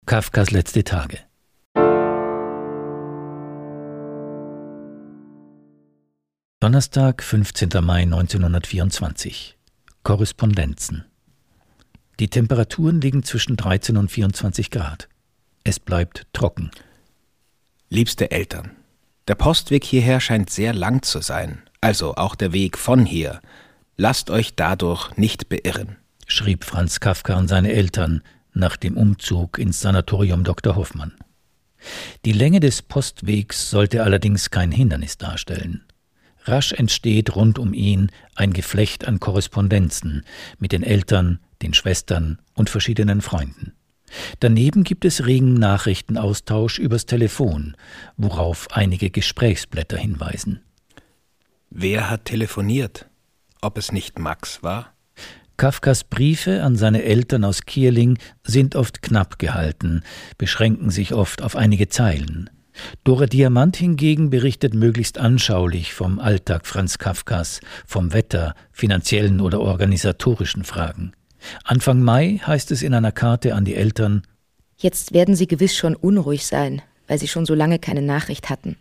Kafkas letzte Tage. Donnerstag, 15. Mai 1924. Korrespondenzen. Die Temperaturen liegen zwischen 13 und 24 Grad. Es bleibt trocken. Liebste Eltern, der Postweg hierher scheint sehr lang zu sein, also auch der Weg von hier. Lasst euch dadurch nicht beirren, schrieb Franz Kafka an seine Eltern nach dem Umzug ins Sanatorium Dr. Hoffmann. Die Länge des Postwegs sollte allerdings kein Hindernis darstellen. Rasch entsteht rund um ihn ein Geflecht an Korrespondenzen mit den Eltern, den Schwestern und verschiedenen Freunden. Daneben gibt es regen Nachrichtenaustausch übers Telefon, worauf einige Gesprächsblätter hinweisen. Wer hat telefoniert? Ob es nicht Max war? Kafkas Briefe an seine Eltern aus Kierling sind oft knapp gehalten, beschränken sich oft auf einige Zeilen. Dora Diamant hingegen berichtet möglichst anschaulich vom Alltag Franz Kafkas, vom Wetter, finanziellen oder organisatorischen Fragen. Anfang Mai heißt es in einer Karte an die Eltern: Jetzt werden Sie gewiss schon unruhig sein, weil Sie schon so lange keine Nachricht hatten.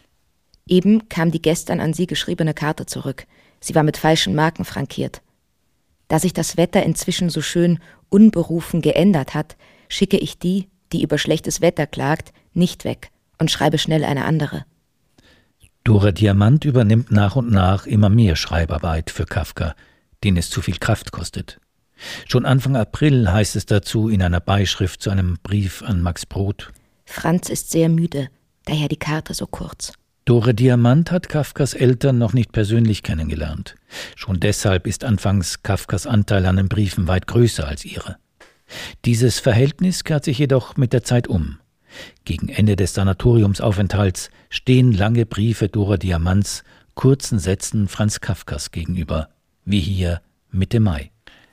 Eben kam die gestern an Sie geschriebene Karte zurück. Sie war mit falschen Marken frankiert. Da sich das Wetter inzwischen so schön unberufen geändert hat, schicke ich die über schlechtes Wetter klagt, nicht weg und schreibe schnell eine andere. Dora Diamant übernimmt nach und nach immer mehr Schreibarbeit für Kafka, den es zu viel Kraft kostet. Schon Anfang April heißt es dazu in einer Beischrift zu einem Brief an Max Brod: Franz ist sehr müde, daher die Karte so kurz. Dora Diamant hat Kafkas Eltern noch nicht persönlich kennengelernt. Schon deshalb ist anfangs Kafkas Anteil an den Briefen weit größer als ihre. Dieses Verhältnis kehrt sich jedoch mit der Zeit um. Gegen Ende des Sanatoriumsaufenthalts stehen lange Briefe Dora Diamants kurzen Sätzen Franz Kafkas gegenüber, wie hier Mitte Mai.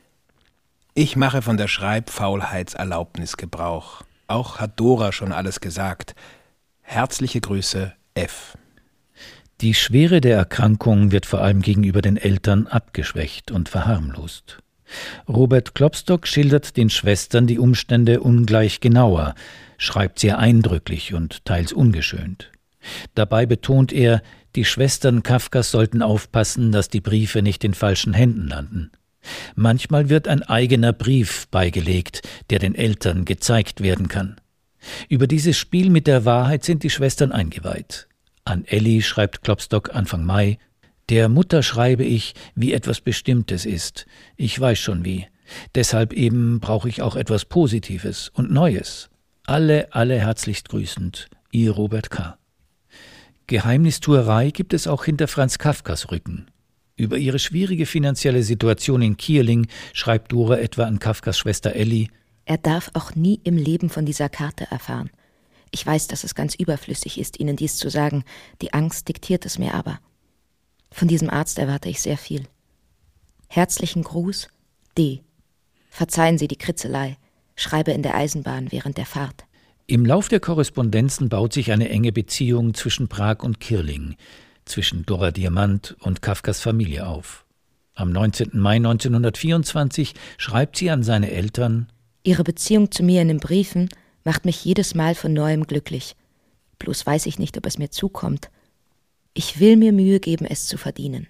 Ich mache von der Schreibfaulheitserlaubnis Gebrauch. Auch hat Dora schon alles gesagt. Herzliche Grüße, F. Die Schwere der Erkrankung wird vor allem gegenüber den Eltern abgeschwächt und verharmlost. Robert Klopstock schildert den Schwestern die Umstände ungleich genauer, schreibt sehr eindrücklich und teils ungeschönt. Dabei betont er, die Schwestern Kafkas sollten aufpassen, dass die Briefe nicht in falschen Händen landen. Manchmal wird ein eigener Brief beigelegt, der den Eltern gezeigt werden kann. Über dieses Spiel mit der Wahrheit sind die Schwestern eingeweiht. An Elli schreibt Klopstock Anfang Mai: Der Mutter schreibe ich, wie etwas Bestimmtes ist. Ich weiß schon wie. Deshalb eben brauche ich auch etwas Positives und Neues. Alle herzlichst grüßend, Ihr Robert K. Geheimnistuerei gibt es auch hinter Franz Kafkas Rücken. Über ihre schwierige finanzielle Situation in Kierling schreibt Dora etwa an Kafkas Schwester Elli: Er darf auch nie im Leben von dieser Karte erfahren. Ich weiß, dass es ganz überflüssig ist, Ihnen dies zu sagen. Die Angst diktiert es mir aber. Von diesem Arzt erwarte ich sehr viel. Herzlichen Gruß, D. Verzeihen Sie die Kritzelei. Schreibe in der Eisenbahn während der Fahrt. Im Lauf der Korrespondenzen baut sich eine enge Beziehung zwischen Prag und Kierling, zwischen Dora Diamant und Kafkas Familie auf. Am 19. Mai 1924 schreibt sie an seine Eltern: Ihre Beziehung zu mir in den Briefen macht mich jedes Mal von Neuem glücklich. Bloß weiß ich nicht, ob es mir zukommt. Ich will mir Mühe geben, es zu verdienen.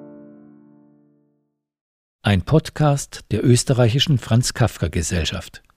Ein Podcast der österreichischen Franz Kafka Gesellschaft.